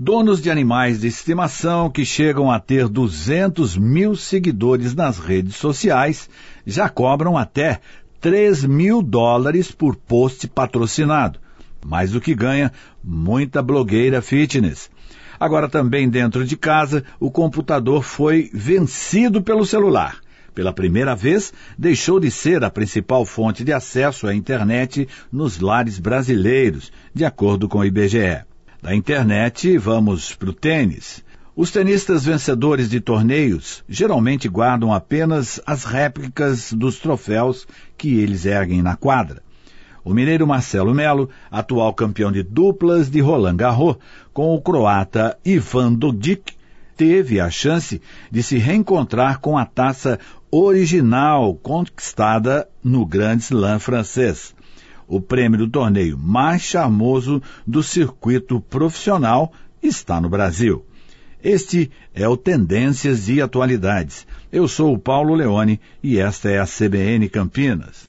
Donos de animais de estimação que chegam a ter 200 mil seguidores nas redes sociais já cobram até $3.000 por post patrocinado. Mais do que ganha muita blogueira fitness. Agora também dentro de casa, o computador foi vencido pelo celular. Pela primeira vez, deixou de ser a principal fonte de acesso à internet nos lares brasileiros, de acordo com o IBGE. Da internet, vamos para o tênis. Os tenistas vencedores de torneios geralmente guardam apenas as réplicas dos troféus que eles erguem na quadra. O mineiro Marcelo Melo, atual campeão de duplas de Roland Garros, com o croata Ivan Dodig, teve a chance de se reencontrar com a taça original conquistada no Grand Slam francês. O prêmio do torneio mais charmoso do circuito profissional está no Brasil. Este é o Tendências e Atualidades. Eu sou o Paulo Leone e esta é a CBN Campinas.